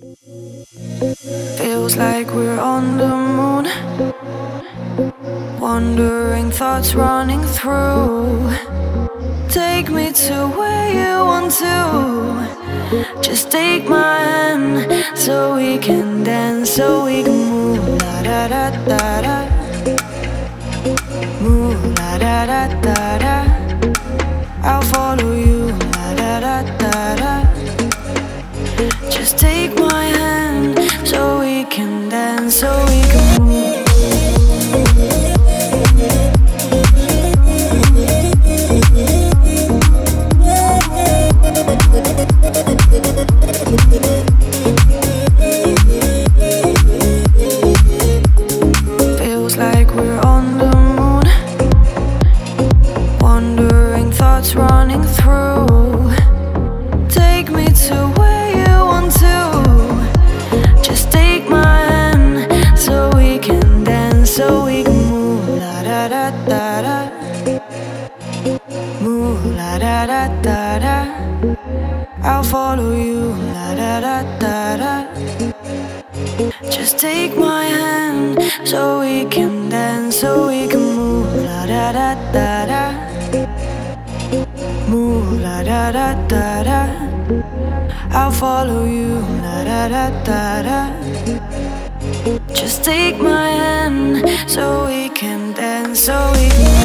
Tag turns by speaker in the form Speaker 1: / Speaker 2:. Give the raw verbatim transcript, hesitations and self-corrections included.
Speaker 1: Feels like we're on the moon. Wandering thoughts running through. Take me to where you want to. Just take my hand so we can dance, so we can move. La da da da da. Move la da da da da. I'll follow you. La da da da da. Just take my hand so we can dance, so we can move. Feels like we're on the moon. Wandering thoughts running through. Take me to where you want to. Just take my hand so we can dance, so we can move. La da da da da. Move la da da da da. I'll follow you. La da da da da. Just take my hand so we can dance, so we can move. La da da da da. Move la da da da da. I'll follow you. La da da da da. Just take my hand so we can dance, so we can